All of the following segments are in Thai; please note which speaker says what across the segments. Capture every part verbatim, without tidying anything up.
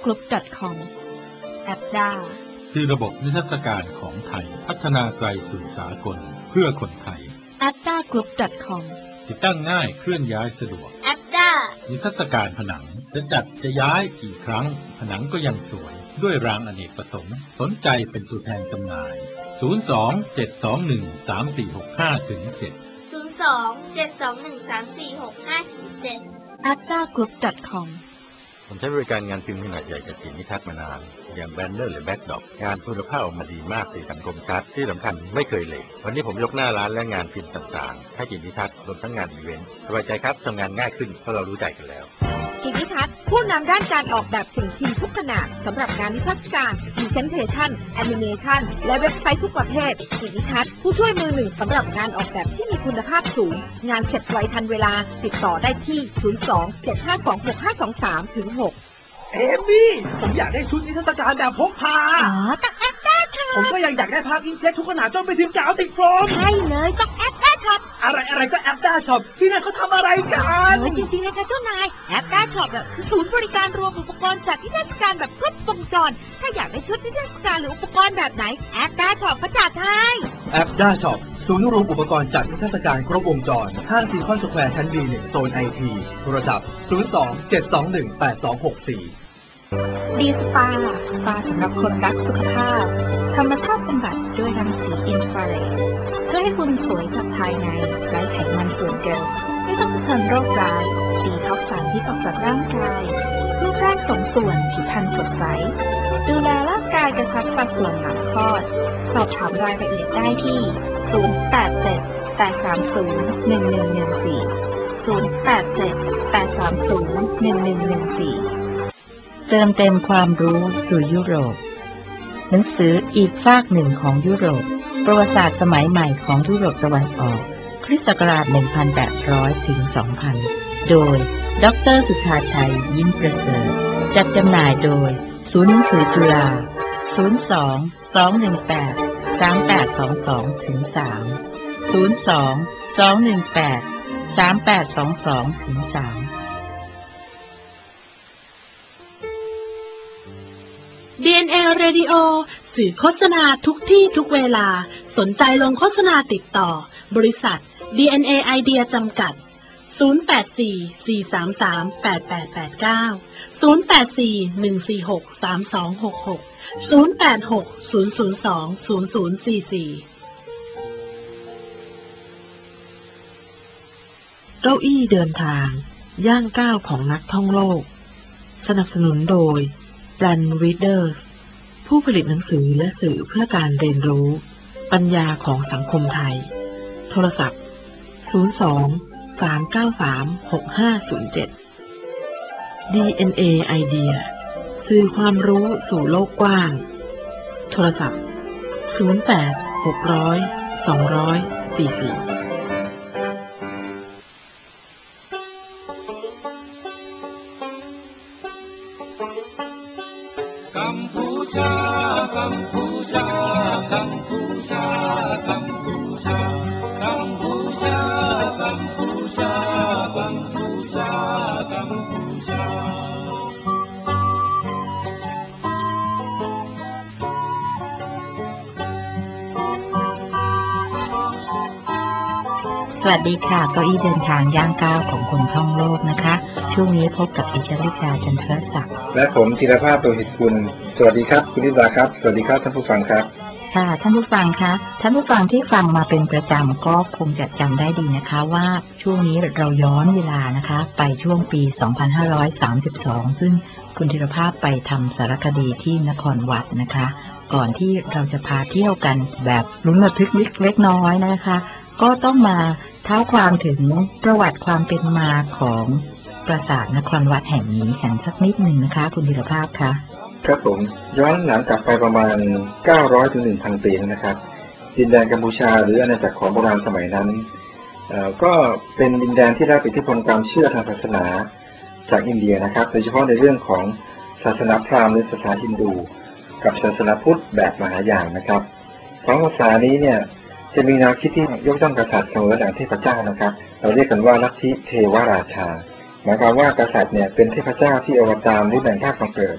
Speaker 1: กรุ๊ป ดอท คอม แอปด้า
Speaker 2: คือระบบนิทรรศการของไทยพัฒนาไกลสู่สากลเพื่อคนไทย
Speaker 1: แอปด้ากรุ๊ป ดอท คอม
Speaker 2: ติดตั้งง่ายเคลื่อนย้ายสะดวก
Speaker 1: แอปด้า
Speaker 2: นิทรรศการผนังจะจัดจะย้ายกี่ครั้งผนังก็ยังสวยด้วยรางอเนกประสงค์สนใจเป็นตัวแทนจำหน่าย ศูนย์ สอง เจ็ด สอง หนึ่ง สาม สี่ หก ห้า เจ็ด
Speaker 3: ศูนย์ สอง เจ็ด สอง หนึ่ง สาม สี่ หก ห้า เจ็ด
Speaker 1: แอปด้ากรุ๊ป ดอท คอม
Speaker 4: ผมใช้บริการงานพิมพ์ขนาดใหญ่จากสินนิทัศน์มานานอย่างแบนเนอร์หรือแบ็กดรอปงานคุณภาพออกมาดีมากสีสันคมชัดที่สำคัญไม่เคยเหลววันนี้ผมยกหน้าร้านและงานพิมพ์ต่างๆให้สินนิทัศน์รวมทั้งงานอีเวนต์สบายใจครับทำงานง่ายขึ้นเพราะเรารู้ใจกันแล้ว
Speaker 5: สินนิทัศน์ผู้นำด้านการออกแบบสิ่งพิมพ์ทุกขนาดสำหรับงานนิทรรศการพรีเซนเทชันแอนิเมชันและเว็บไซต์ทุกประเภทสินนิทัศน์ผู้ช่วยมือหนึ่งสำหรับงานออกแบบที่มีคุณภาพสูงงานเสร็จไวทันเวลาติดต่อได้ที่ศูนย์ สอง เจ็ด ห้า สอง หก ห้า สอง สาม ถึง หก
Speaker 6: เอมี่ผมอยากได้ชุดนิทรรศการแบบพกพา
Speaker 1: อ๋อต้องแอปด้าช็อป
Speaker 6: ผมก็ยังอยากได้ภาพอิงเจ็ตทุกขนาดจนไปถึงกาวติดโฟม
Speaker 1: ใช่เลยต้องแอปด้าช็อป
Speaker 6: อะไรอะไรก็แอปด้าช็อปที่นั่นเขาทำอะไรกัน
Speaker 1: จริงๆนะคะเจ้านายแอปด้าช็อปแบบคือศูนย์บริการรวมอุปกรณ์จัดนิทรรศการแบบครบวงจรถ้าอยากได้ชุดนิทรรศการหรืออุปกรณ์แบบไหนแอปด้าช็อปก็จัดให้
Speaker 6: แอปด้าช็อปศูนย์รวมอุปกรณ์จัดนิทรรศการครบวงจรห้างซีคอนสแควร์ชั้น บี หนึ่ง โซน ไอ ที โทรศัพท์ศูนย์ สอง เจ็ด สอง หนึ่ง แปด สอง หก สี่
Speaker 1: ดีสปาสปาสำหรับคนรักสุขภาพธรรมชาติบำบัดด้วยรังสีอินฟราเรดช่วยให้คุณสวยจากภายในไร้ไขมันส่วนเกินไม่ต้องเผชิญโรคร้ายดีท็อกซ์สารพิษออกจากร่างกายรูปร่างสมส่วนผิวพรรณสดใสดูแลร่างกายกระชับสัดส่วนหลังคลอดสอบถามรายละเอียดได้ที่ศูนย์ แปด เจ็ด แปด สาม ศูนย์ หนึ่ง หนึ่ง หนึ่ง สี่ ศูนย์ แปด เจ็ด แปด สาม ศูนย์ หนึ่ง หนึ่ง หนึ่ง สี่
Speaker 7: เติมเต็มความรู้สู่ยุโรปหนังสืออีกฟากหนึ่งของยุโรปประวัติศาสตร์สมัยใหม่ของยุโรปตะวันออกคริสต์ศักราช หนึ่งพันแปดร้อย ถึง สองพัน โดยดร.สุธาชัยยิ้มประเสริฐจัดจำหน่ายโดยศูนย์หนังสือจุฬา ศูนย์ สอง สอง หนึ่ง แปด สาม แปด สอง สอง ถึง สาม ศูนย์ สอง สอง หนึ่ง แปด สาม แปด สอง สอง ถึง สาม
Speaker 8: ดี เอ็น เอ Radio สื่อโฆษณาทุกที่ทุกเวลาสนใจลงโฆษณาติดต่อบริษัท ดี เอ็น เอ Idea จำกัดศูนย์ แปด สี่ สี่ สาม สาม แปด แปด แปด เก้า ศูนย์ แปด สี่ หนึ่ง สี่ หก สาม สอง หก หก ศูนย์ แปด หก ศูนย์ ศูนย์ สอง ศูนย์ ศูนย์ สี่ สี่
Speaker 9: เก้าอี้เดินทางย่างก้าวของนักท่องโลกสนับสนุนโดยPlan Readers ผู้ผลิตหนังสือและสื่อเพื่อการเรียนรู้ปัญญาของสังคมไทยโทรศัพท์ศูนย์ สอง สาม เก้า สาม หก ห้า ศูนย์ เจ็ด ดี เอ็น เอ Idea สื่อความรู้สู่โลกกว้างโทรศัพท์ศูนย์ แปด หก ศูนย์ สอง ศูนย์ สี่ สี่
Speaker 2: กัมพูชากัมพูชากัมพูชากัมพูชากัมพูชากัมพูชากัมพูชากัมพูชา
Speaker 7: สวัสดีค่ะเก้าอี้เดินทางย่างก้าวของคนท่องโลกนะคะช่วงนี้พบกับดิฉันลิดาจันทรศักดิ์
Speaker 10: และผมธีรภาพโตหิตกุลสวัสดีครับคุณลิดาครับสวัสดีครับท่านผู้ฟังครับ
Speaker 7: ค่ะท่านผู้ฟังคะท่านผู้ฟังที่ฟังมาเป็นประจำก็คงจะจำได้ดีนะคะว่าช่วงนี้เราย้อนเวลานะคะไปช่วงปีสองพันห้าร้อยสามสิบสองซึ่งคุณธีรภาพไปทำสารคดีที่นครวัดนะคะก่อนที่เราจะพาเที่ยวกันแบบลุ้นระทึกเล็กน้อยนะคะก็ต้องมาเท้าความถึงประวัติความเป็นมาของปราสาทนครวัดแห่งนี้กันสักนิดหนึ่งนะคะคุณธีรภาพคะ
Speaker 10: ครับผมย้อนหลังกลับไปประมาณเก้าร้อยถึง หนึ่งพัน ปีนะครับดินแดนกัมพูชาหรืออาณาจักรของโบราณสมัยนั้นก็เป็นดินแดนที่ได้อิทธิพลความเชื่อทางศาสนาจากอินเดียนะครับโดยเฉพาะในเรื่องของศาสนาพราหมณ์หรือศาสนาฮินดูกับศาสนาพุทธแบบมหายานนะครับสองศาสนานี้เนี่ยจะมีแนวคิดที่ยกย่องกษัตริย์เสมอดังเทพเจ้านะครับเราเรียกกันว่าลัทธิเทวราชาหมายความว่ากษัตริย์เนี่ยเป็นเทพเจ้าที่อวตารหรือแบ่งธาตุบังเกิดแ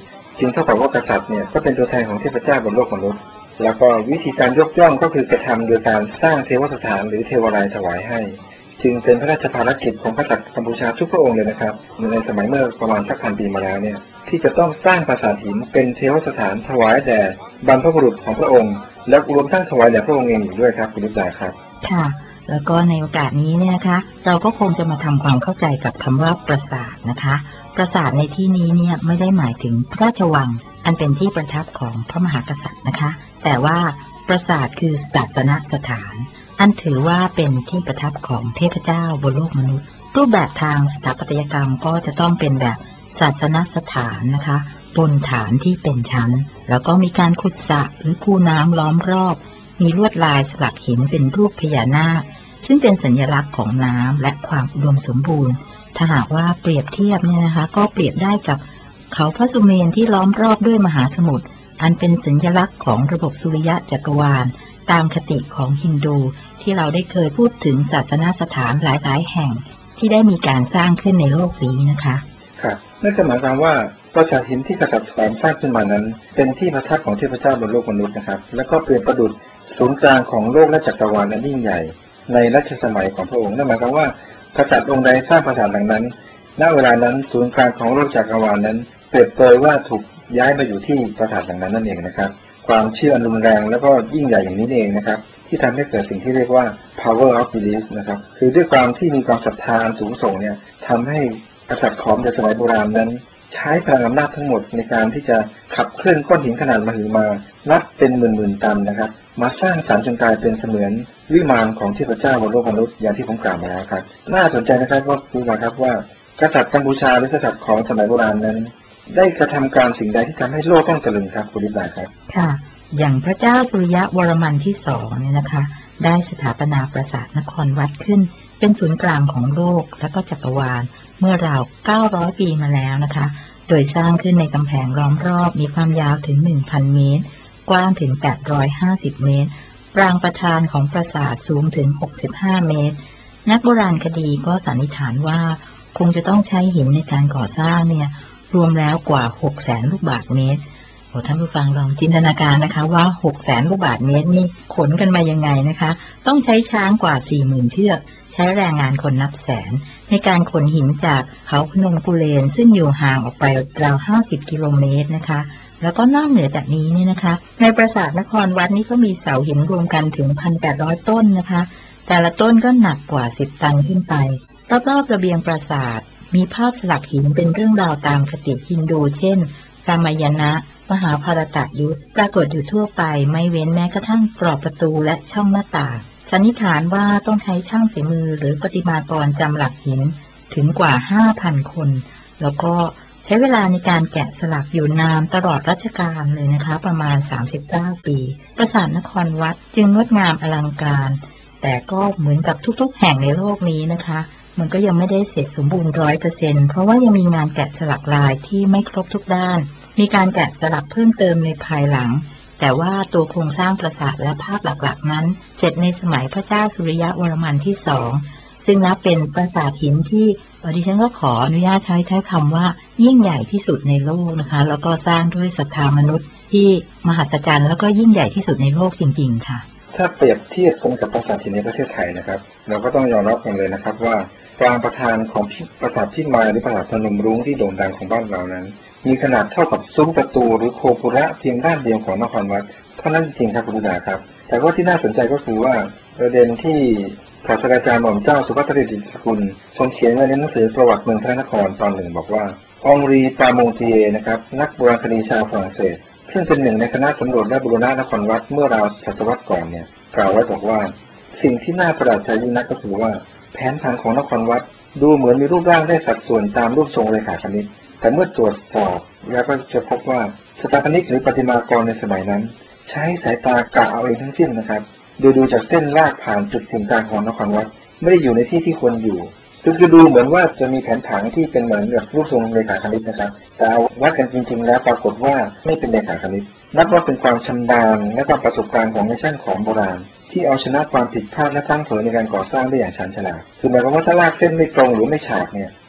Speaker 10: จึงเท่ากับว่ากษัตริย์เนี่ยก็เป็นตัวแทนของเทพเจ้าบนโลกมนุษย์แล้วก็วิธีการยกย่องก็คือกระทำโดยการสร้างเทวสถานหรือเทวาลัยถวายให้จึงเป็นพระราชภารกิจของกษัตริย์กัมพูชาทุกพระองค์เลยนะครับในสมัยเมื่อประมาณสักพันปีมาแล้วเนี่ยที่จะต้องสร้างปราสาทหินเป็นเทวสถานถวายแด่บรรพบุรุษของพระองค์และรวมทั้งถวายแด่พระองค์เองอีกด้วยครับคุณนิตาครับ
Speaker 7: ค่ะแล้วก็ในโอกาสนี้เนี่ยนะคะเราก็คงจะมาทำความเข้าใจกับคำว่าปราสาทนะคะปราสาทในที่นี้เนี่ยไม่ได้หมายถึงพระราชวังอันเป็นที่ประทับของพระมหากษัตริย์นะคะแต่ว่าปราสาทคือศาสนสถานอันถือว่าเป็นที่ประทับของเทพเจ้าบนโลกมนุษย์รูปแบบทางสถาปัตยกรรมก็จะต้องเป็นแบบศาสนสถานนะคะบนฐานที่เป็นชั้นแล้วก็มีการขุดสระหรือคูน้ำล้อมรอบมีลวดลายสลักหินเป็นรูปพญานาคซึ่งเป็นสัญลักษณ์ของน้ำและความอุดมสมบูรณ์ถ้าหากว่าเปรียบเทียบเนี่ยนะคะก็เปรียบได้กับเขาพระสุเมรุที่ล้อมรอบด้วยมหาสมุทรอันเป็นสัญลักษณ์ของระบบสุริยะจักรวาลตามคติของฮินดูที่เราได้เคยพูดถึงศาสนสถานหลายๆแห่งที่ได้มีการสร้างขึ้นในโลกนี้นะคะ
Speaker 10: ครับนั่นก็หมายความว่าปราสาทหินที่กษัตริย์สร้างขึ้นมานั้นเป็นที่ประทับของเทพเจ้าบนโลกมนุษย์นะครับแล้วก็เปรียบประดุจศูนย์กลางของโลกและจักรวาลนั้นยิ่งใหญ่ในรัชสมัยของพระองค์นั่นหมายความว่ากษัตริย์องค์ใดสร้างปราสาทหลังนั้นณเวลานั้นศูนย์กลางของโลกจักรวาลนั้นเปรียบเปรยว่าถูกย้ายมาอยู่ที่ปราสาทหลังนั้นนั่นเองนะครับความเชื่ออันรุนแรงแล้วก็ยิ่งใหญ่อย่างนี้เองนะครับที่ทำให้เกิดสิ่งที่เรียกว่า power of belief นะครับคือด้วยความที่มีความศรัทธาสูงส่งเนี่ยทำให้กษัตริย์ขอมในสมัยโบราณนั้นใช้พลังอำนาจทั้งหมดในการที่จะขับเคลื่อนก้อนหินขนาดมหึมานับเป็นหมื่นๆตันนะครับมาสร้างสรรค์จนกลายเป็นเสมือนวิมานของเทพเจ้าบนโลกมนุษย์อย่างที่ผมกล่าวมาแล้วครับน่าสนใจนะครับว่าดูนะครับว่ากษัตริย์กัมพูชาหรือกษัตริย์ของสมัยโบราณนั้นได้กระทำการสิ่งใดที่ทำให้โลกต้องตะลึงครับคุณลิบาครับ
Speaker 7: ค่ะอย่างพระเจ้าสุริยะวรมันที่สองเนี่ยนะคะได้สถาปนาปราสาทนครวัดขึ้นเป็นศูนย์กลางของโลกและก็จักรวาลเมื่อราวเก้าร้อยปีมาแล้วนะคะโดยสร้างขึ้นในกำแพงล้อมรอบมีความยาวถึง หนึ่งพัน เมตรกว้างถึงแปดร้อยห้าสิบเมตรปรางประธานของปราสาทสูงถึงหกสิบห้าเมตรนักโบราณคดีก็สันนิษฐานว่าคงจะต้องใช้หินในการก่อสร้างเนี่ยรวมแล้วกว่าหกแสนลูกบาศก์เมตรโอ้ท่านผู้ฟังลองจินตนาการนะคะว่าหกแสนลูกบาศก์เมตรนี่ขนกันมายังไงนะคะต้องใช้ช้างกว่า สี่หมื่น เชือกใช้แรงงานคนนับแสนในการขนหินจากเขาพนมกุเลนซึ่งอยู่ห่างออกไปราวห้าสิบกิโลเมตรนะคะแล้วก็นอกเหนือจากนี้เนี่ยนะคะในปราสาทนครวัดนี้ก็มีเสาหินรวมกันถึง หนึ่งพันแปดร้อย ต้นนะคะแต่ละต้นก็หนักกว่าสิบตันขึ้นไปรอบๆระเบียงปราสาทมีภาพสลักหินเป็นเรื่องราวตามคติฮินดูเช่นรามายณะมหาภารตยุทธปรากฏอยู่ทั่วไปไม่เว้นแม้กระทั่งกรอบประตูและช่องหน้าต่างสันนิษฐานว่าต้องใช้ช่างฝีมือหรือประติมากรจำหลักหินถึงกว่า ห้าพัน คนแล้วก็ใช้เวลาในการแกะสลักอยู่นานตลอดรัชกาลเลยนะคะประมาณสามสิบเก้าปีปราสาทนครวัดจึงงดงามอลังการแต่ก็เหมือนกับทุกๆแห่งในโลกนี้นะคะมันก็ยังไม่ได้เสร็จสมบูรณ์ ร้อยเปอร์เซ็นต์ เพราะว่ายังมีงานแกะสลักลายที่ไม่ครบทุกด้านมีการแกะสลักเพิ่มเติมในภายหลังแต่ว่าตัวโครงสร้างปราสาทและภาพหลักๆนั้นเสร็จในสมัยพระเจ้าสุริยะวรมันที่สองซึ่งนับเป็นปราสาทหินที่ดิฉันก็ขออนุญาตใช้แท้คำว่ายิ่งใหญ่ที่สุดในโลกนะคะแล้วก็สร้างด้วยศรัทธามนุษย์ที่มหัศจรรย์แล้วก็ยิ่งใหญ่ที่สุดในโลกจริงๆค่ะ
Speaker 10: ถ้าเปรียบเทียบกันกับปราสาทหินในประเทศไทยนะครับเราก็ต้องยอมรับกันเลยนะครับว่าปรางประธานของปราสาทพิมายหรือปราสาทพนมรุ้งที่โด่งดังของบ้านเรานั้นมีขนาดเท่ากับซุ้มประตูหรือโคปุระเพียงด้านเดียวของนครวัดเท่านั้นจริงครับคุณดาครับแต่ว่าที่น่าสนใจก็คือว่าประเด็นที่ศาสตราจารย์หม่อมเจ้าสุภัทรดิษฐสกุลทรงเขียนไว้ในหนังสือประวัติเมืองพระนครตอนหนึ่งบอกว่าองรีปาโมงตีเอนะครับนักโบราณคดีชาวฝรั่งเศสซึ่งเป็นหนึ่งในคณะสำรวจและบูรณะนครวัดเมื่อราวศตวรรษก่อนเนี่ยกล่าวไว้บอกว่าสิ่งที่น่าประหลาดใจยิ่งนักก็คือว่าแผนผังของนครวัดดูเหมือนมีรูปร่างได้สัดส่วนตามรูปทรงเรขาคณิตแต่เมื่อตรวจสอบแล้วก็จะพบว่าสถาปนิกหรือประติมากรในสมัยนั้นใช้สายตากะเอาเองทั้งสิ้นนะครับโดยดูจากเส้นลากผ่านจุดกึ่งกลางของนครวัดไม่ได้อยู่ในที่ที่ควรอยู่คือคือดูเหมือนว่าจะมีแผนผังที่เป็นเหมือนแบบรูปทรงเรขาคณิตนะครับแต่เอาวัดกันจริงๆแล้วปรากฏว่าไม่เป็นเรขาคณิตนับว่าเป็นความชำนาญและความประสบการณ์ของในช่างของโบราณที่เอาชนะความผิดพลาดและตั้งเผยในการก่อสร้างได้อย่างชันฉลาดคือหมายความว่าถ้าลากเส้นไม่ตรงหรือไม่ฉากเนี่ย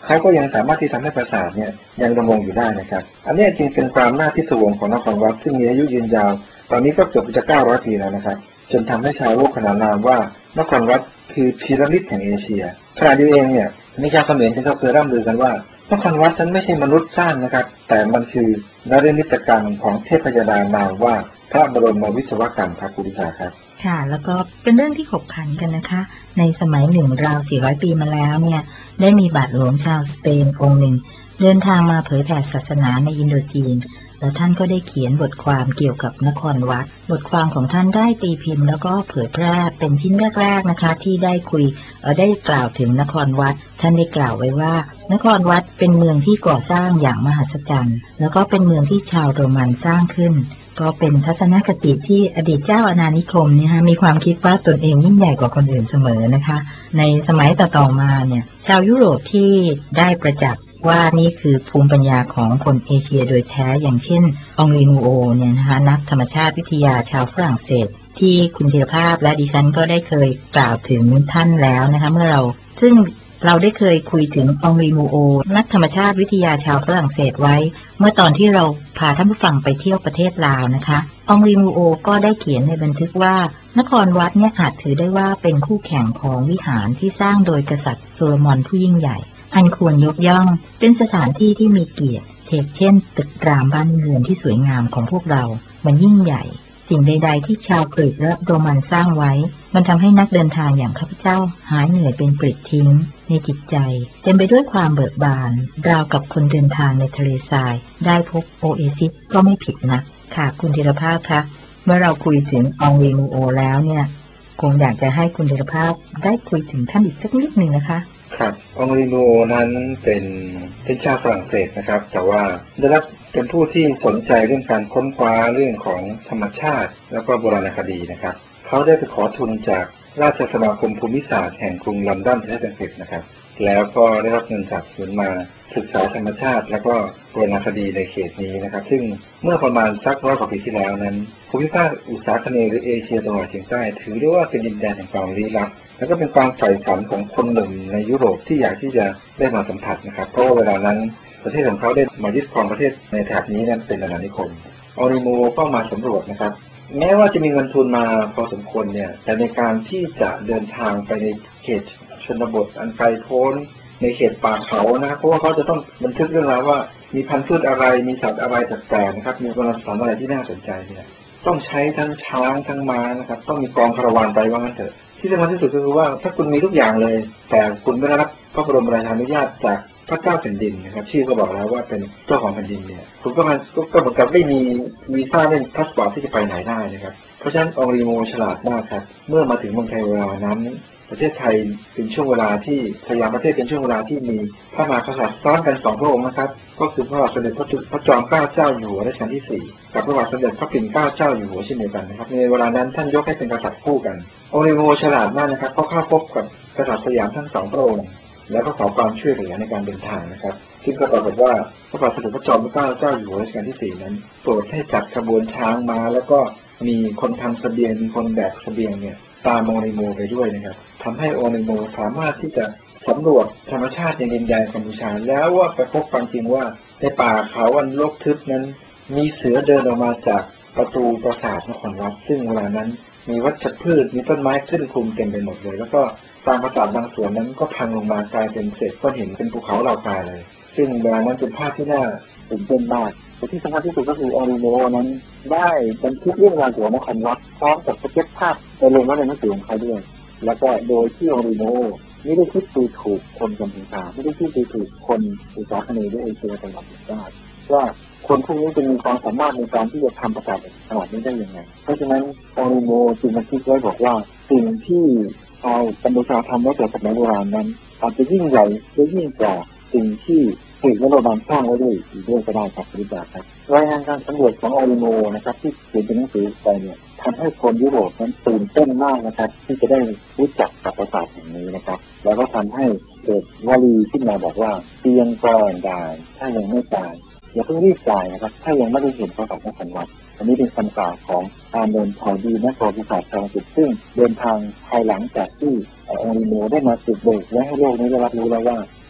Speaker 10: เขาก็ยังสามารถที่ทำให้ปราสาทเนี่ยยังดำรงอยู่ได้นะครับอันนี้จึงเป็นความน่าพิศวงของนครวัดซึ่งมีอายุยืนยาวตอนนี้ก็เกือบจะเก้าร้อยปีแล้วนะครับจนทำให้ชาวโลกขนานนามว่านครวัดคือพีระมิดแห่งเอเชียขณะเดียวกันเนี่ยมีชาวเขมรที่เขาเคยร่ำลือกันว่านครวัดนั้นไม่ใช่มนุษย์สร้างนะครับแต่มันคือนฤมิตกรรมของเทพยดานามว่าพระบรมวิศวกรรมครับคุณวิชาครับ
Speaker 7: ค่ะแล้วก็เป็นเรื่องที่ขบขันกันนะคะในสมัยหนึ่งราวสี่ร้อยปีมาแล้วเนี่ยได้มีบาทหลวงชาวสเปนองค์หนึ่งเดินทางมาเผยแผ่ศาสนาในอินโดจีนแล้วท่านก็ได้เขียนบทความเกี่ยวกับนครวัดบทความของท่านได้ตีพิมพ์แล้วก็เผยแพร่เป็นชิ้นแรกๆนะคะที่ได้คุยเอ่อได้กล่าวถึงนครวัดท่านได้กล่าวไว้ว่านครวัดเป็นเมืองที่ก่อสร้างอย่างมหัศจรรย์แล้วก็เป็นเมืองที่ชาวโรมันสร้างขึ้นก็เป็นทัศนคติที่อดีตเจ้าอาณานิคมเนี่ยฮะมีความคิดว่าตนเองยิ่งใหญ่กว่าคนอื่นเสมอนะคะในสมัยต่อๆมาเนี่ยชาวยุโรปที่ได้ประจักษ์ว่านี่คือภูมิปัญญาของคนเอเชียโดยแท้อย่างเช่นองรีนูโอเนี่ยนะคะนักธรรมชาติวิทยาชาวฝรั่งเศสที่คุณธีรภาพและดิฉันก็ได้เคยกล่าวถึงท่านแล้วนะคะเมื่อเราซึ่งเราได้เคยคุยถึงองรีนูโอนักธรรมชาติวิทยาชาวฝรั่งเศสไว้เมื่อตอนที่เราพาท่านผู้ฟังไปเที่ยวประเทศลาวนะคะองรีนูโอก็ได้เขียนในบันทึกว่านครวัดเนี่ยอาจถือได้ว่าเป็นคู่แข่งของวิหารที่สร้างโดยกษัตริย์โซโลมอนผู้ยิ่งใหญ่อันควรยกย่องเป็นสถานที่ที่มีเกียรติเช่นเช่นตึกรามบ้านเรือนที่สวยงามของพวกเรามันยิ่งใหญ่สิ่งใดๆที่ชาวกรีกและโรมันสร้างไว้มันทำให้นักเดินทางอย่างข้าพเจ้าหายเหนื่อยเป็นปลิดทิ้งในจิตใจเต็มไปด้วยความเบิกบานราวกับคนเดินทางในทะเลทรายได้พบโอเอซิสก็ไม่ผิดนะค่ะคุณธีรภาพคะเมื่อเราคุยถึงองรีนูโอแล้วเนี่ยคงอยากจะให้คุณธีรภาพได้คุยถึงท่านอีกสักนิดหนึ่งนะคะ
Speaker 10: ครับองรีนูโอนั้นเป็นเป็นชาวฝรั่งเศสนะครับแต่ว่าได้รับเป็นผู้ที่สนใจเรื่องการค้นคว้าเรื่องของธรรมชาติแล้วก็โบราณคดีนะครับเขาได้ไปขอทุนจากราชสมาคมภูมิศาสตร์แห่งกรุงลอนดอนประเทศอังกฤษนะครับแล้วก็ได้รับเงินจากศูนย์มาศึกษาธรรมชาติแล้วก็โบราณคดีในเขตนี้นะครับซึ่งเมื่อประมาณสักร้อยกว่าปีที่แล้วนั้นภูมิภาคอุษาคเนย์หรือเอเชียตะวันออกเฉียงใต้ถือได้ว่าเป็นดินแดนแห่งความลี้ลับแล้วก็เป็นความใฝ่ฝันของคนหนุ่มในยุโรปที่อยากที่จะได้มาสัมผัสนะครับเพราะว่าเวลานั้นประเทศของเขาได้มายึดครองประเทศในแถบนี้นั้นเป็นอาณานิคมองรีนูโอก็มาสำรวจนะครับแม้ว่าจะมีเงินทุนมาพอสมควรเนี่ยแต่ในการที่จะเดินทางไปในเขตชนบทอันไกลโพ้นในเขตป่าเขานะเพราะว่าเขาจะต้องบันทึกเรื่องราวว่ามีพันธุ์พืชอะไรมีสัตว์อะไรแปลกๆนะครับมีโบราณสถานอะไรที่น่าสนใจเนี่ยต้องใช้ทั้งช้างทั้งม้านะครับต้องมีกองคาราวานไปว่างั้นเถอะที่สำคัญที่สุดก็คือว่าถ้าคุณมีทุกอย่างเลยแต่คุณไม่ได้รับพระบรมราชานุญาตจากพระเจ้าแผ่นดินนะครับชื่อก็บอกแล้วว่าเป็นเจ้าของแผ่นดินเนี่ยคุณก็มันก็เหมือนกับไม่มีวีซ่าเล่นพาสปอร์ตที่จะไปไหนได้นะครับเพราะฉะนั้นองรีโมฉลาดมากครับเมื่อมาถึงเมืองไทยเวลานั้นประเทศไทยเป็นช่วงเวลาที่สยามประเทศเป็นช่วงเวลาที่มีพระมหากษัตริย์ซ้อนกันสองพระองค์นะครับก็คือพระบาทสมเด็จพระจุลพระจอมเกล้าเจ้าอยู่หัวรัชกาลที่สี่กับพระบาทสมเด็จพระปิ่นเกล้าเจ้าอยู่หัวเช่นเดียวกันนะครับในเวลานั้นท่านยกให้เป็นกษัตริย์คู่กันองรีโมฉลาดมากนะครับก็เข้าพบกับกษัตริย์สยามทั้งสองพระองค์แล้วก็ขอความช่วยเหลือในการเดินทางนะครับซึ่งก็ปรากฏว่าพระบาทสมเด็จพระจอมเกล้าเจ้าอยู่หัวรัชกาลที่สี่นั้นโปรดให้จัดขบวนช้างม้าแล้วก็มีคนทำเสบียงมีคนแบกเสบียงเนี่ยตามองรีโมไปด้วยนะครับทำให้องรีโมสามารถที่จะสำรวจธรรมชาติในดินแดนกัมพูชาแล้วว่าไปพบความจริงว่าในป่าเขาอันรกทึบนั้นมีเสือเดินออกมาจากประตูปราสาทนครวัดซึ่งเวลานั้นมีวัชพืชมีต้นไม้ขึ้นคลุมเต็มไปหมดเลยแล้วก็ตามปราสาทบางส่วนนั้นก็พังลงมากลายเป็นเศษก้อนหินเป็นภูเขาเหล่ากาเลยซึ่งเวลานั้นเป็นภาพที่น่าตื่นเต้นมากแต่ที่สำคัญที่สุดก็คือองรีโมนั้นได้บันทึกเรื่องราวของนครวัดพร้อมกับสเก็ตภาพไปลงไว้ในหนังสือของเขาด้วยแล้วก็โดยที่องรีโมไม่ได้คิดดูถูกคนกัมพูชาไม่ได้คิดดูถูกคนอุษาคเนย์หรือเอเชียตะวันออกเฉียงใต้ว่าคนพวกนี้จะมีความสามารถในการที่จะทำประกาศขนาดนี้ได้ยังไงเพราะฉะนั้นองรีโมจึงบันทึกไว้บอกว่าสิ่งที่ชาวกัมพูชาทำไว้แต่สมัยโบราณนั้นอาจจะยิ่งใหญ่และยิ่งกว่าสิ่งที่กรีกและโรมันสร้างไว้ด้วยอีกด้วยก็ได้ครับคุณผู้ชมครับรายงานการสำรวจขององรีโมนะครับที่เขียนเป็นหนังสือไปเนี่ยทำให้คนยุโรปนั้นตื่นเต้นมากนะครับที่จะได้รู้จักกับปราสาทแห่งนี้นะครับแล้วก็ทำให้เกิดวลีขึ้นมาบอกว่าเตียงก่อนได้ถ้ายังไม่ตายอย่าเพิ่งรีบตายนะครับถ้ายังไม่ได้เห็นปราสาทนครวัดอันนี้เป็นคำกล่าวของอาเมนพอดีนักประวัติศาสตร์ชาวอังกฤษซึ่งเดินทางภายหลังจากที่องรีโมได้มาสืบเบิกและให้โลกนี้ได้รับรู้แล้วว่า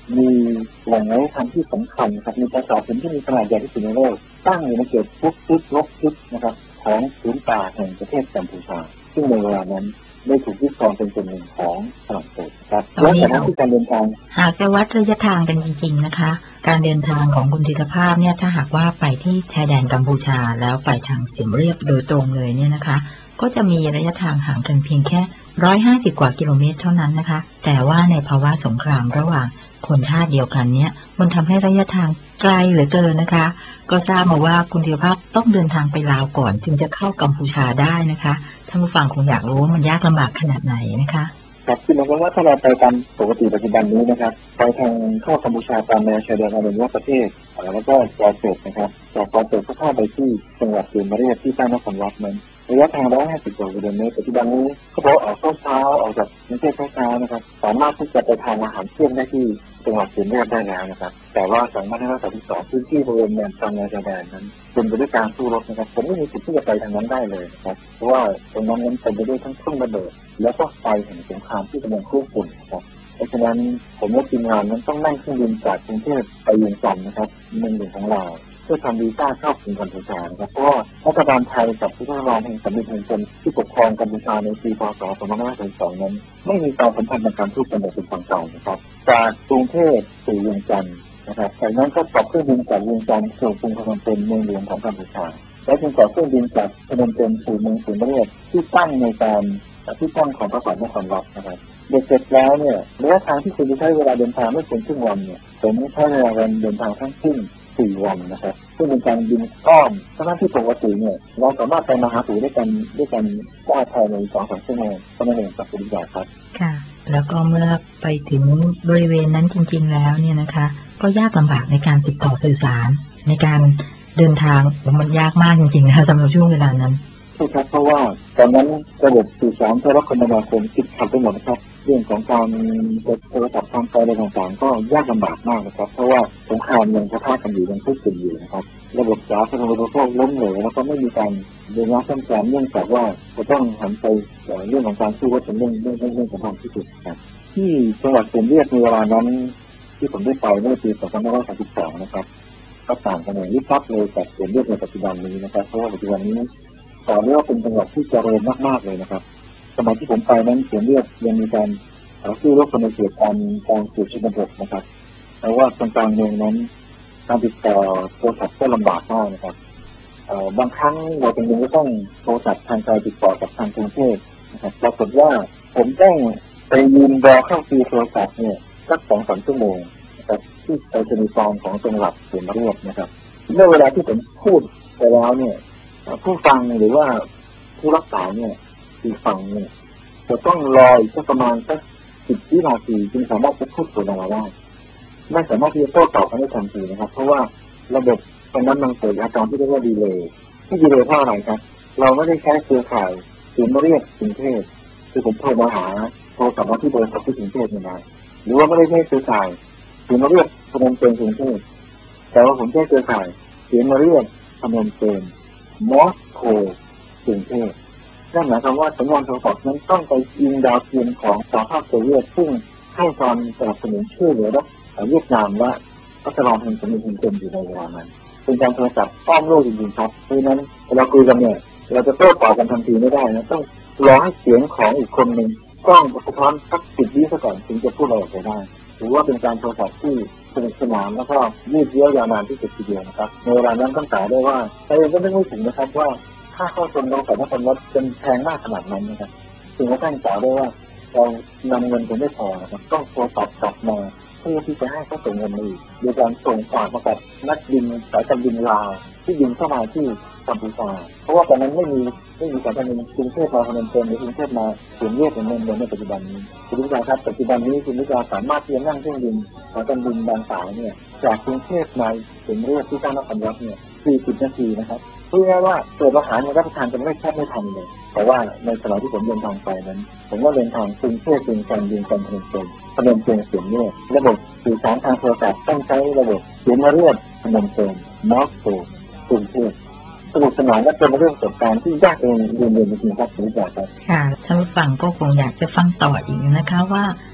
Speaker 10: มีแหล่งน้ำทางที่สำคัญครับมีปราสาทหินที่มีขนาดใหญ่ที่สุดในโลกตั้งอยู่ในเขตพุทธิลบทิศนะครับของศูนย์ป่าแห่งประเทศกัมพูชาซึ่งในเวลานั้นได้ถูกยึดครองเป็นส่วนหนึ่งของฝรั่งเศสครับและจากนั้นที่การเดินทาง
Speaker 7: หากจะวัดระยะทางกันจริงๆนะคะการเดินทางของคุณธีรภาพเนี่ยถ้าหากว่าไปที่ชายแดนกัมพูชาแล้วไปทางเสียมเรียบโดยตรงเลยเนี่ยนะคะก็จะมีระยะทางห่างกันเพียงแค่ร้อยห้าสิบกว่ากิโลเมตรเท่านั้นนะคะแต่ว่าในภาวะสงครามระหว่างคนชาติเดียวกันเนี่ยมันทำให้ระยะทางไกลเหลือเกินนะคะก็ทราบมาว่าคุณธีรภาพต้องเดินทางไปลาวก่อนจึงจะเข้ากัมพูชาได้นะคะท่านผู้ฟังคงอยากรู้ว่ามันยากลำบากขนาดไหนนะคะ
Speaker 10: ครับคือหมายความว่าถ้าเราไปตามปกติปัจจุบันนี้นะครับไปทางเข้ากัมพูชาตามแนวชายแดนอรัญญประเทศแล้วก็จอร์เจตนะครับจากจอร์เจตก็เข้าไปที่จังหวัดเสียมเรียบที่ใต้นครวัดนั้นระยะทางร้อยห้าสิบกิโลเมตรปัจจุบันนี้เขาบอกออกเช้าออกจากกรุงเทพเช้านะครับสามารถที่จะไปทานอาหารเที่ยงได้ที่จังหวัดเสียมเรียบได้แล้วนะครับแต่ว่าสองพันห้าร้อยสามสิบสองพื้นที่บริเวณแนวตามแนวชายแดนนั้นเป็นไปด้วยการสู้รบนะครับผมไม่มีสิทธิ์ที่จะไปทางนั้นได้เลยนะครับเพราะว่าตรงนั้นนั้นเป็นไปด้วยทั้งเครื่องระเบิดแล้วก็ไฟแห่งสงครามที่กำลังคุกรุ่นนะครับเพราะฉะนั้นผมและทีมงานนั้นต้องนั่งเครื่องบินจากกรุงเทพไปเวียงจันทร์นะครับเมืองหลวงของเราเพื่อทำวีซ่าเข้ากรุงกัมพูชานะครับเพราะว่ารัฐบาลไทยกับผู้ทรมานแห่งสมเด็จพระจันทร์ที่ปกครองกัมพูชาในปีพ.ศ. สองพันห้าร้อยสามสิบสองนั้นไม่มีความสัมพันธ์ทางการทูตกันแบบเป็นทางการนะครับจากกรุงเทพสู่เวียงจันทร์นะครับจากนั้นก็ต่อเครื่องบินจากเวียงจันทร์สู่กรุงพนมเปญเมืองหลวงของกัมพูชาและจึงต่อเครื่องบินจากพนมเปญสู่เมืองเสียมเรียบที่ตั้งในการที่ตั้งของปราสาทนครวัดนะครับเด็กเสร็จแล้วเนี่ยระยะทางที่คุณจะใช้เวลาเดินทางไม่เกินครึ่งวันเนี่ยผมใช้เวลาเดินทางทั้งสิ้นสี่วันนะครับซึ่งเป็นการบินอ้อมทั้งที่ปกติเนี่ยเราสามารถไปมาหาสู่ด้วยกันด้วยกันได้ภายในสองสามชั่วโมงเท่านั้นเองครับคุณผู้ชมครับ
Speaker 7: ค่ะแล้วก็เมื่อไปถึงบริเวณนั้นจริงๆแล้วเนี่ยนะคะก็ยากลำบากในการติดต่อสื่อสารในการเดินทางมันยากมากจริงๆนะคะสำหรับช่วงเวลานั้น
Speaker 10: ใช่ครับเพราะว่าตอนนั้นระบบสื่อสารโทรคมนาคมติดขัดไปหมดนะครับเรื่องของการโทรศัพท์ทางไกลอะไรต่างๆก็ยากลำบากมากนะครับเพราะว่าสงครามยังกระทบกันอยู่ยังคุกกันอยู่นะครับระบบสาธารณูปโภคล้มเหลวแล้วก็ไม่มีการเดินหน้าซ่อมแซมเนื่องจากว่าจะต้องหันไปเรื่องของการสู้รบเป็นเรื่องเรื่องเรื่องสำคัญที่สุดครับที่จังหวัดเชียงรายในเวลานั้นที่ผมได้ไปเมื่อปีสองพันห้าร้อยสามสิบสองนะครับก็ต่างกันอย่างลิบลับเลยกับเชียงรายในปัจจุบันนี้นะครับเพราะว่าปัจจุบันนี้ต่อเนื่องเป็นจังหวัดที่เจริญมากๆเลยนะครับสมัยที่ผมไปนั้นเสียงเรียกยังมีการสู้รบกันในเขตการการสืบชนบทนะครับแต่ว่าตรงกลางเมืองนั้นการติดต่อโทรศัพท์ก็ลำบากมากนะครับบางครั้งเราจำเป็นจะต้องโทรศัพท์ทางไกลติดต่อกับทางกรุงเทพนะครับปรากฏว่าผมต้องไปยืนรอเข้าคิวโทรศัพท์เนี่ยสักสองสามชั่วโมงนะครับที่ไปจะมีฟอร์มของจังหวัดเสียงเรียกนะครับเมื่อเวลาที่ผมพูดไปแล้วเนี่ยผู้ฟังหรือว่าผู้รักษาเนี่ยคือฟังเนี่ยจะต้องรออีกประมาณสักสิบวินาทีจึงสามารถจะพูดตัวเราได้ไม่สามารถที่จะโต้ตอบกันได้ทันทีนะครับเพราะว่าระบบตรงนั้นมันเกิดอาการที่เรียกว่าดีเลย์ที่ดีเลย์เพราะอะไรครับเราไม่ได้ใช้เครือข่ายเสียงเรียกกรุงเทพคือผมโทรมาหาโทรกลับมาที่บริษัทที่กรุงเทพนี่นะหรือว่าไม่ได้ใช้เครือข่ายเสียงเรียกพนมเปญกรุงเทพแต่ว่าผมใช้เครือข่ายเสียงเรียกพนมเปญมอสโกกรุงเทพนั่นหมายความว่าสัญญาณโทรศัพท์นั้นต้องไปยิงดาวเทียมของสหภาพโซเวียตซึ่งให้ความสนับสนุนช่วยเหลือเวียดนามและรัฐบาลแห่งสมเด็จพระเจ้าอยู่ในเวลานั้นเป็นการโทรศัพท์อ้อมโลกจริงๆครับเพราะฉะนั้นเราคุยกันเนี่ยเราจะโต้ตอบกันทันทีไม่ได้นะต้องรอให้เสียงของอีกคนหนึ่งกล้องสะท้อนสักสิบวิซะก่อนถึงจะพูดอะไรออกไปได้ถือว่าเป็นการโทรศัพท์ที่สนุกสนานแล้วก็ยืดเยื้อยาวนานที่สุดทีเดียวนะครับในเวลานั้นต้องกล่าวได้ว่าเราเองก็ไม่รู้ถึงนะครับว่าค่าเข้าชมโรงแต่ละคนว่าเป็นแพงมากขนาดนั้นนะครับถึงกระทั่งกล่าวได้ว่าเรานำเงินไปไม่พอนะครับต้องโทรศัพท์กลับมาเพื่อที่จะให้เขาส่งเงินมาอีกโดยการส่งฝากมากับนักบินสายการบินลาวที่บินเข้ามาที่กัมพูชาเพราะว่าตอนนั้นไม่มีไม่มีสายการบินกรุงเทพมาพนมเปญหรือกรุงเทพมาเสียงเรียกเป็นเงินเดือนในปัจจุบันนี้คุณผู้ชมครับปัจจุบันนี้คุณผู้ชมสามารถที่จะนั่งเครื่องบินสายการบินบางสายเนี่ยจากกรุงเทพมาเสียงเรียกที่ใต้นครวัดเนี่ยสี่สิบนาทีนะครับเพื่อว่าเกิดอาหารมันรับประทานกันไม่แทบไม่ทันเลยแต่ว่าในสมัยที่ผมเดินทางไปนั้นผมก็เดินทางกรุงเทพเป็นการบินการพนมเปญพนมเปญเสียงเรียกระบบสื่อสารทางโทรศัพท์ต้องใช้ระบบเสียงเรียกพนมเปญมอสโกกรุงเทพสนุกสนานและเป็นเรื่องประสบการณ์ที่ยากเองเรียนเรียนจริงๆครับคุณผู้ชมครับ
Speaker 7: ค่ะท่านผู้ฟังก็คงอยากจะฟังต่ออีกนะคะว่า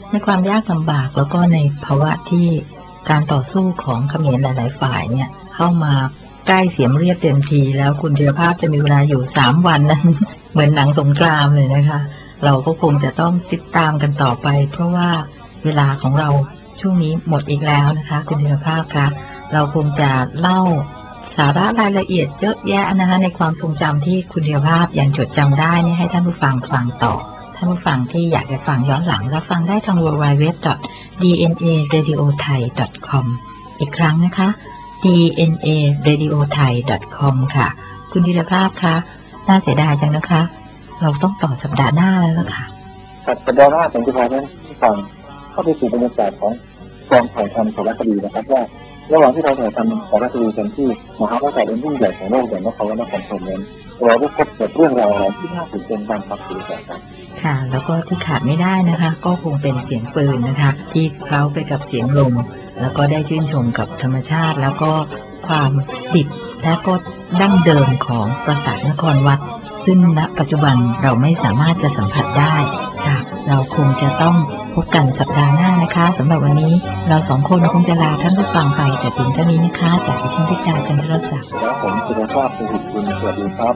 Speaker 7: ในความยากลำบากแล้วก็ในภาวะที่การต่อสู้ของเขมรหลายๆฝ่ายเนี่ยเข้ามาใกล้เสียมเรียบเต็มทีแล้วคุณธีรภาพจะมีเวลาอยู่สามวันนั้น เหมือนหนังสงครามเลยนะคะเราก็คงจะต้องติดตามกันต่อไปเพราะว่าเวลาของเราช่วงนี้หมดอีกแล้วนะคะคุณธีรภาพคะเราคงจะเล่าสาระรายละเอียดเยอะแยะนะคะในความทรงจำที่คุณธีรภาพยังจดจำได้นี่ให้ท่านผู้ฟังฟังต่อท่านผู้ฟังที่อยากจะฟังย้อนหลังรับฟังได้ทาง ดับเบิลยู ดับเบิลยู ดับเบิลยู ดอท ดี เอ็น เอ เรดิโอ ไทย ดอท คอม อีกครั้งนะคะ ดี เอ็น เอ เรดิโอ ไทย ดอท คอม ค่ะคุณธีรภาพคะน่าเสียดายจังนะคะเราต้องต่อสัปดาห์หน้าแล้วล่ะค่ะ
Speaker 10: สัปดาห์หน้าผมจะพาท่านผู้ฟังเข้าไปสู่บรรยากาศของกองถ่ายทำสารคดีนะครับว่าระหว่างที่เราถ่ายทำสารคดีกันที่มหาวิทยาลัยอันยิ่งใหญ่ของโลกอย่างนครวัดนครพนมนั้นเราได้พบกับเรื่องราวอะไรที่น่าตื่นเต้นบ้างครับคุณผู้ชมครับ
Speaker 7: ค่ะแล้วก็ที่ขาดไม่ได้นะคะก็คงเป็นเสียงปืนนะคะที่เคล้าไปกับเสียงลมแล้วก็ได้ชื่นชมกับธรรมชาติแล้วก็ความดิบและก็ดั้งเดิมของปราสาทนครวัดซึ่งณปัจจุบันเราไม่สามารถจะสัมผัสได้ค่ะเราคงจะต้องพบกันสัปดาห์หน้านะคะสำหรับวันนี้เราสองคนคงจะลาท่านผู้ฟังไปแต่เพียงเท่านี้นะคะจากดิฉันธิดาจันทรศักดิ์
Speaker 10: และผมสุรภาพสุขคุณสวัสดีครับ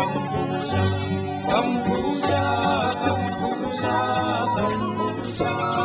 Speaker 2: กัมพูชากัมพูชากัมพูชากัมพูชา